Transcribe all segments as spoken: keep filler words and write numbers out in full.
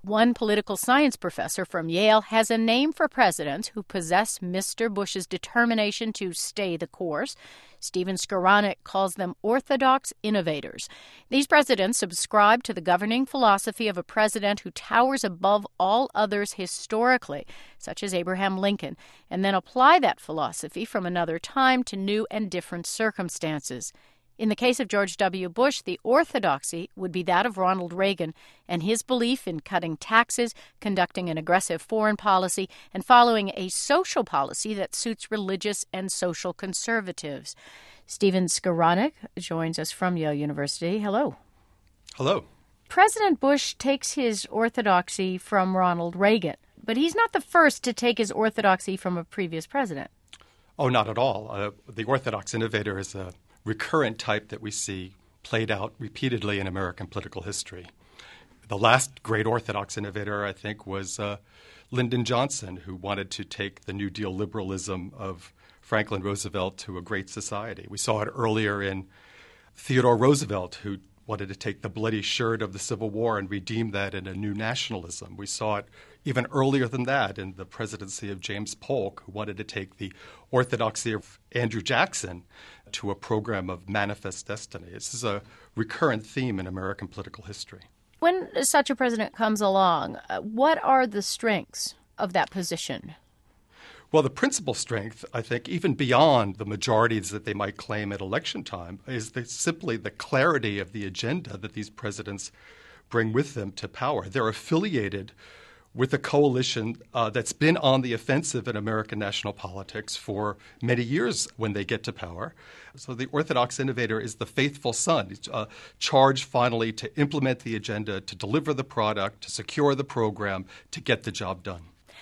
One political science professor from Yale has a name for presidents who possess Mister Bush's determination to stay the course. Steven Skowronek calls them orthodox innovators. These presidents subscribe to the governing philosophy of a president who towers above all others historically, such as Abraham Lincoln, and then apply that philosophy from another time to new and different circumstances. In the case of George W. Bush, the orthodoxy would be that of Ronald Reagan and his belief in cutting taxes, conducting an aggressive foreign policy, and following a social policy that suits religious and social conservatives. Steven Skowronek joins us from Yale University. Hello. Hello. President Bush takes his orthodoxy from Ronald Reagan, but he's not the first to take his orthodoxy from a previous president. Oh, not at all. Uh, the orthodox innovator is a recurrent type that we see played out repeatedly in American political history. The last great orthodox innovator, I think, was uh, Lyndon Johnson, who wanted to take the New Deal liberalism of Franklin Roosevelt to a great society. We saw it earlier in Theodore Roosevelt, who wanted to take the bloody shirt of the Civil War and redeem that in a new nationalism. We saw it even earlier than that in the presidency of James Polk, who wanted to take the orthodoxy of Andrew Jackson to a program of manifest destiny. This is a recurrent theme in American political history. When such a president comes along, uh, what are the strengths of that position? Well, the principal strength, I think, even beyond the majorities that they might claim at election time, is the, simply the clarity of the agenda that these presidents bring with them to power. They're affiliated with a coalition uh, that's been on the offensive in American national politics for many years when they get to power. So the orthodox innovator is the faithful son, He's, uh, charged finally to implement the agenda, to deliver the product, to secure the program, to get the job done.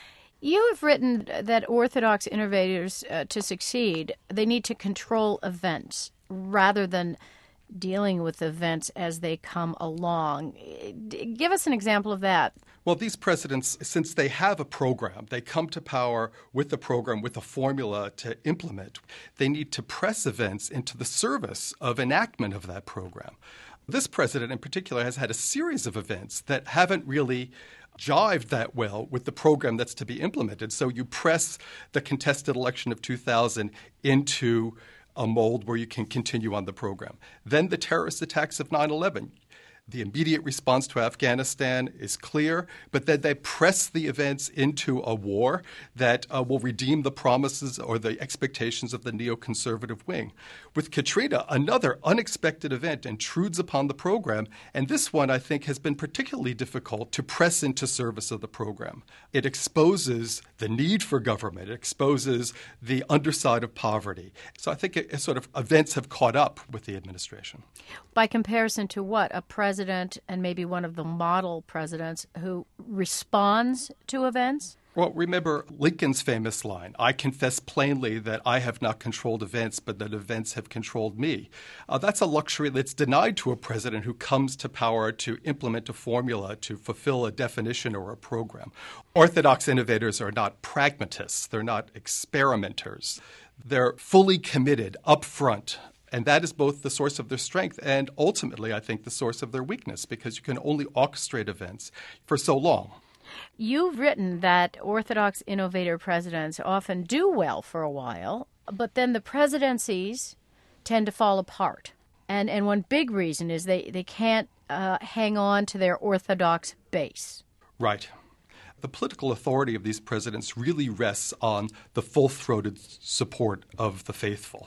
You have written that orthodox innovators, uh, to succeed, they need to control events rather than dealing with events as they come along. Give us an example of that. Well, these presidents, since they have a program, they come to power with a program, with a formula to implement. They need to press events into the service of enactment of that program. This president in particular has had a series of events that haven't really jived that well with the program that's to be implemented. So you press the contested election of two thousand into a mold where you can continue on the program. Then the terrorist attacks of nine eleven. The immediate response to Afghanistan is clear, but then they press the events into a war that uh, will redeem the promises or the expectations of the neoconservative wing. With Katrina, another unexpected event intrudes upon the program, and this one, I think, has been particularly difficult to press into service of the program. It exposes the need for government. It exposes the underside of poverty. So I think it, it sort of events have caught up with the administration. By comparison to what? A president and maybe one of the model presidents who responds to events? Well, remember Lincoln's famous line, I confess plainly that I have not controlled events, but that events have controlled me. Uh, that's a luxury that's denied to a president who comes to power to implement a formula, to fulfill a definition or a program. Orthodox innovators are not pragmatists. They're not experimenters. They're fully committed up front. And that is both the source of their strength and ultimately, I think, the source of their weakness, because you can only orchestrate events for so long. You've written that orthodox innovator presidents often do well for a while, but then the presidencies tend to fall apart. And and one big reason is they, they can't uh, hang on to their orthodox base. Right. The political authority of these presidents really rests on the full-throated support of the faithful.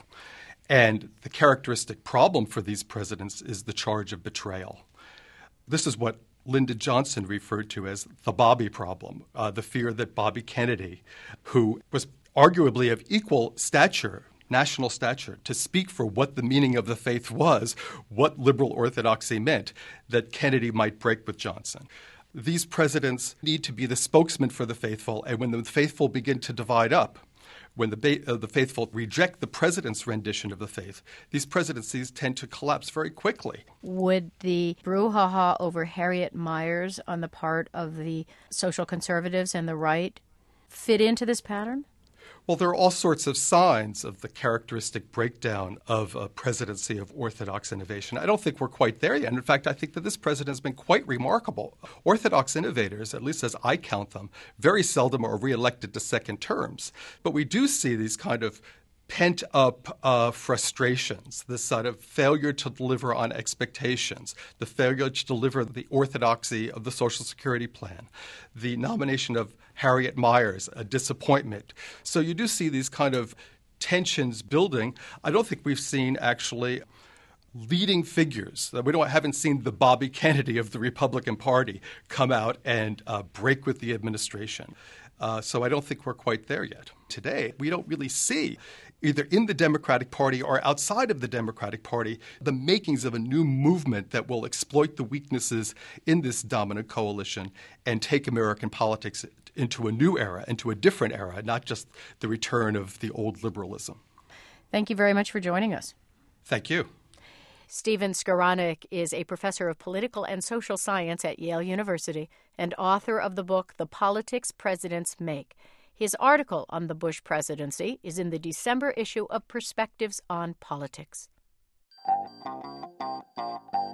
And the characteristic problem for these presidents is the charge of betrayal. This is what Lyndon Johnson referred to as the Bobby problem, uh, the fear that Bobby Kennedy, who was arguably of equal stature, national stature, to speak for what the meaning of the faith was, what liberal orthodoxy meant, that Kennedy might break with Johnson. These presidents need to be the spokesman for the faithful, and when the faithful begin to divide up, when the, ba- uh, the faithful reject the president's rendition of the faith, these presidencies tend to collapse very quickly. Would the brouhaha over Harriet Miers on the part of the social conservatives and the right fit into this pattern? Well, there are all sorts of signs of the characteristic breakdown of a presidency of orthodox innovation. I don't think we're quite there yet. And in fact, I think that this president has been quite remarkable. Orthodox innovators, at least as I count them, very seldom are reelected to second terms. But we do see these kind of pent-up uh, frustrations, this sort of failure to deliver on expectations, the failure to deliver the orthodoxy of the Social Security plan, the nomination of Harriet Miers, a disappointment. So you do see these kind of tensions building. I don't think we've seen actually leading figures. We don't haven't seen the Bobby Kennedy of the Republican Party come out and uh, break with the administration. Uh, so I don't think we're quite there yet. Today, we don't really see, either in the Democratic Party or outside of the Democratic Party, the makings of a new movement that will exploit the weaknesses in this dominant coalition and take American politics into a new era, into a different era, not just the return of the old liberalism. Thank you very much for joining us. Thank you. Stephen Skowronek is a professor of political and social science at Yale University and author of the book The Politics Presidents Make. His article on the Bush presidency is in the December issue of Perspectives on Politics.